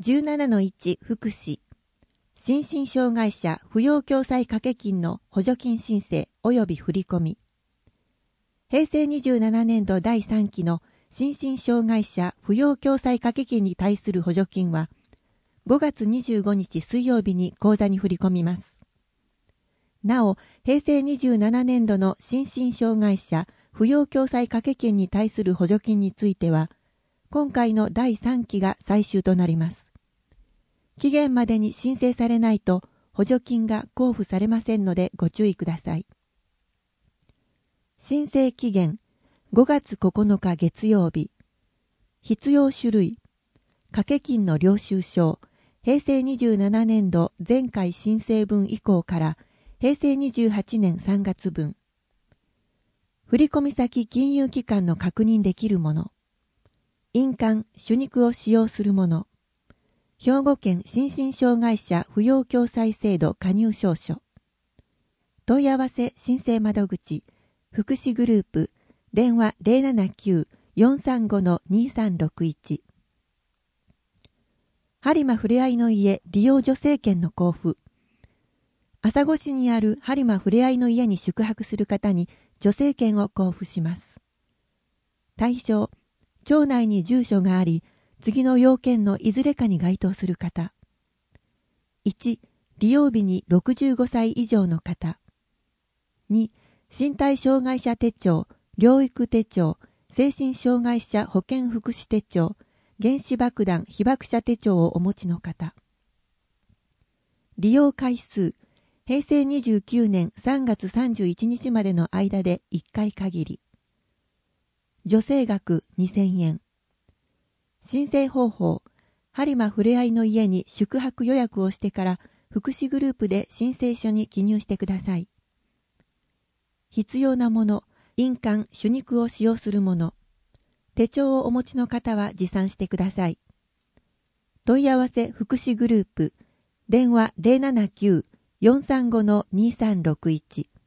17-1 福祉心身障害者扶養共済掛け金の補助金申請及び振込。平成27年度第3期の心身障害者扶養共済掛け金に対する補助金は5月25日水曜日に口座に振り込みます。なお、平成27年度の心身障害者扶養共済掛け金に対する補助金については、今回の第3期が最終となります。期限までに申請されないと補助金が交付されませんのでご注意ください。申請期限5月9日月曜日。必要種類掛け金の領収書平成27年度前回申請分以降から平成28年3月分。振込先金融機関の確認できるもの。印鑑・手肉を使用するもの。兵庫県心身障害者扶養共済制度加入証書。問い合わせ申請窓口、福祉グループ、電話 079-435-2361。播磨ふれあいの家利用助成券の交付。朝来市にある播磨ふれあいの家に宿泊する方に助成券を交付します。対象、町内に住所があり、次の要件のいずれかに該当する方。1、利用日に65歳以上の方。2、身体障害者手帳、療育手帳、精神障害者保健福祉手帳、原子爆弾被爆者手帳をお持ちの方。利用回数、平成29年3月31日までの間で1回限り。助成額2000円。申請方法、播磨ふれあいの家に宿泊予約をしてから福祉グループで申請書に記入してください。必要なもの、印鑑・手肉を使用するもの。手帳をお持ちの方は持参してください。問い合わせ福祉グループ、電話 079-435-2361